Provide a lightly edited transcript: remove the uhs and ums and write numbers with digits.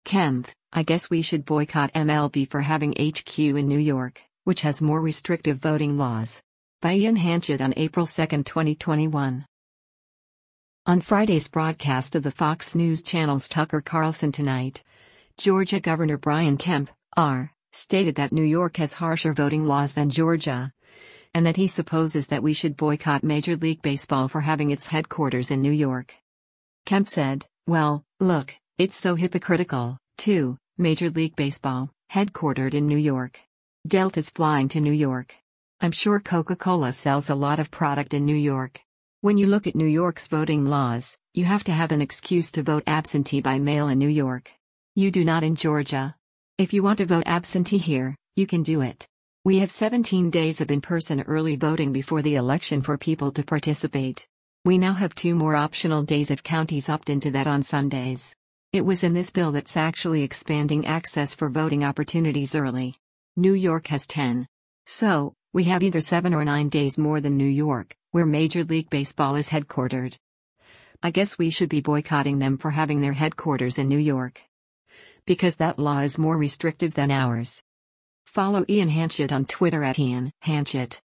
Kemp, I guess we should boycott MLB for having HQ in New York, which has more restrictive voting laws. By Ian Hanchett on April 2, 2021. On Friday's broadcast of the Fox News Channel's Tucker Carlson Tonight, Georgia Governor Brian Kemp, R., stated that New York has harsher voting laws than Georgia, and that he supposes that we should boycott Major League Baseball for having its headquarters in New York. Kemp said, "Well, look, it's so hypocritical, too, Major League Baseball, headquartered in New York. Delta's flying to New York. I'm sure Coca-Cola sells a lot of product in New York. When you look at New York's voting laws, you have to have an excuse to vote absentee by mail in New York. You do not in Georgia. If you want to vote absentee here, you can do it. We have 17 days of in-person early voting before the election for people to participate. We now have 2 more optional days if counties opt into that on Sundays. It was in this bill that's actually expanding access for voting opportunities early. New York has 10. So, we have either 7 or 9 days more than New York, where Major League Baseball is headquartered. I guess we should be boycotting them for having their headquarters in New York. Because that law is more restrictive than ours." Follow Ian Hanchett on Twitter at Ian Hanchett.